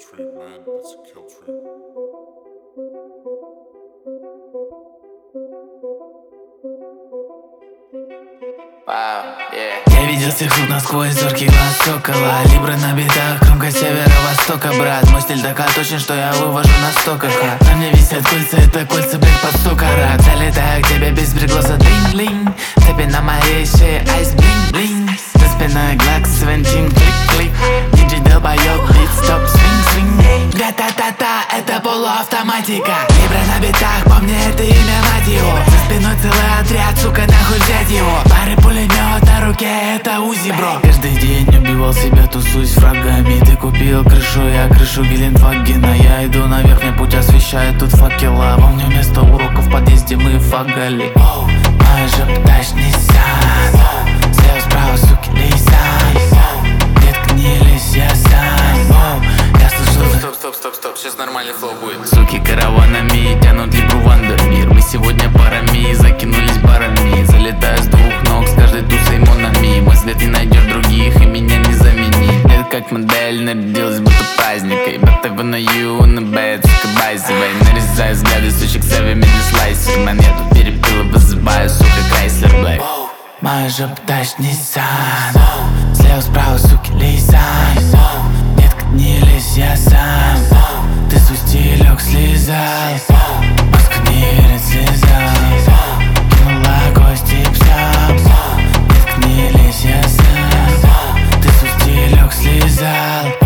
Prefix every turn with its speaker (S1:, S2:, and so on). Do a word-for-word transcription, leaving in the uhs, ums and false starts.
S1: treat, man. It's a kill treat.
S2: Wow, yeah. Я видел всех тут насквозь, зоркий глаз сокола. Либры на битах, громкость северо-востока, брат. Мой стиль такой точен, что я вывожу на стоках. На мне висят кольца, это кольца, блядь, под сто карат. Залетаю к тебе без пригласа, блин-блин. Цепи на моей шее, айс, блин-блин. За спиной глак, свинтин, клик-клик. Диджей долбоёб, бит, стоп, свинг-свинг. Гра-та-та-та, это полуавтоматика. Либры на битах, помни это имя, мать его. За спиной целый отряд, сука, нахуй взять его. Пары пулемет на руке, это Узи, бро. Каждый день убивал себя, тусуюсь с врагами. Ты купил крышу, я крышу Гелендвагена. Я иду наверх, мне путь освещает тут факела. Помню вместо уроков в подъезде мы фагали. Оу, мой же тач Ниссан. Слева справа, суки, Лейсан. Детка, не лезь, я сам. Оу, я слышу.
S3: Стоп, стоп, стоп, стоп, сейчас нормальный флоу будет.
S2: Суки караванами тянут либо вандермир. Мы сегодня парами закинулись барами. Залетаю с двух ног, с каждой тусой монами. Мой след не найдешь других, и меня не заменить. Это как модель нарядилась, будто праздник. И бата на ю, на бэт, сука, байзовая. Нарезаю взгляды, сучек, сэви, медный слайсер. Мэн, я тут перепил и вызываю, сука, Крайслер, блэк. Мой же тач Ниссан. Слева справа, суки, Лейсан. Детка, не лезь, я сам. Ты свой стилек слезал. Маска не верит слезам. Кинула кости псам. Детка, не лезь, я сам. Ты свой стилек слезал.